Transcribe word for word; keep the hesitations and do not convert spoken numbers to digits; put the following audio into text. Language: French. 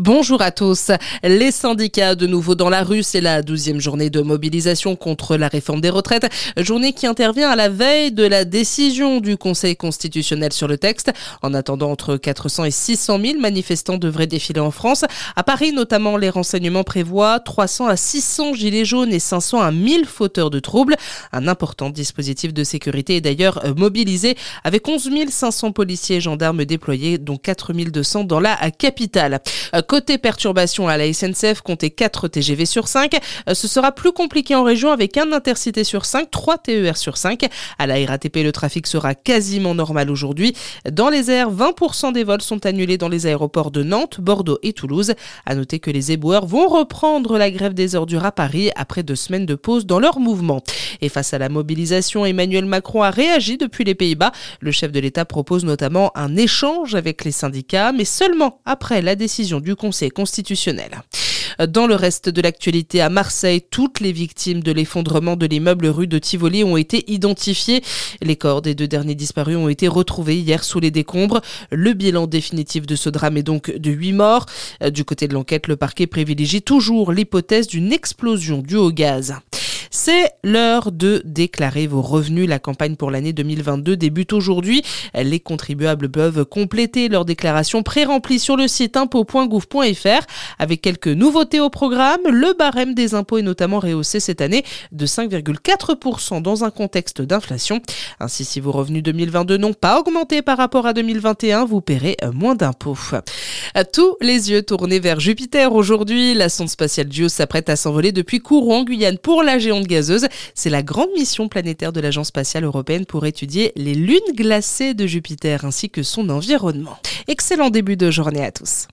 Bonjour à tous. Les syndicats de nouveau dans la rue, c'est la douzième journée de mobilisation contre la réforme des retraites. Journée qui intervient à la veille de la décision du Conseil constitutionnel sur le texte. En attendant, entre quatre cents et six cent mille manifestants devraient défiler en France. À Paris, notamment, les renseignements prévoient trois cents à six cents gilets jaunes et cinq cents à mille fauteurs de troubles. Un important dispositif de sécurité est d'ailleurs mobilisé avec onze mille cinq cents policiers et gendarmes déployés, dont quatre mille deux cents dans la capitale. Côté perturbation à la S N C F, comptez quatre T G V sur cinq. Ce sera plus compliqué en région avec un intercité sur cinq, trois T E R sur cinq. À la R A T P, le trafic sera quasiment normal aujourd'hui. Dans les airs, vingt pour cent des vols sont annulés dans les aéroports de Nantes, Bordeaux et Toulouse. À noter que les éboueurs vont reprendre la grève des ordures à Paris après deux semaines de pause dans leur mouvement. Et face à la mobilisation, Emmanuel Macron a réagi depuis les Pays-Bas. Le chef de l'État propose notamment un échange avec les syndicats, mais seulement après la décision du Conseil constitutionnel. Dans le reste de l'actualité, à Marseille, toutes les victimes de l'effondrement de l'immeuble rue de Tivoli ont été identifiées. Les corps des deux derniers disparus ont été retrouvés hier sous les décombres. Le bilan définitif de ce drame est donc de huit morts. Du côté de l'enquête, le parquet privilégie toujours l'hypothèse d'une explosion due au gaz. C'est l'heure de déclarer vos revenus. La campagne pour l'année deux mille vingt-deux débute aujourd'hui. Les contribuables peuvent compléter leur déclaration pré-remplie sur le site impôts point gouv point f r. Avec quelques nouveautés au programme, le barème des impôts est notamment rehaussé cette année de cinq virgule quatre pour cent dans un contexte d'inflation. Ainsi, si vos revenus deux mille vingt-deux n'ont pas augmenté par rapport à deux mille vingt et un, vous paierez moins d'impôts. Tous les yeux tournés vers Jupiter aujourd'hui. La sonde spatiale JUICE s'apprête à s'envoler depuis Kourou en Guyane pour la géante gazeuse. C'est la grande mission planétaire de l'Agence spatiale européenne pour étudier les lunes glacées de Jupiter ainsi que son environnement. Excellent début de journée à tous.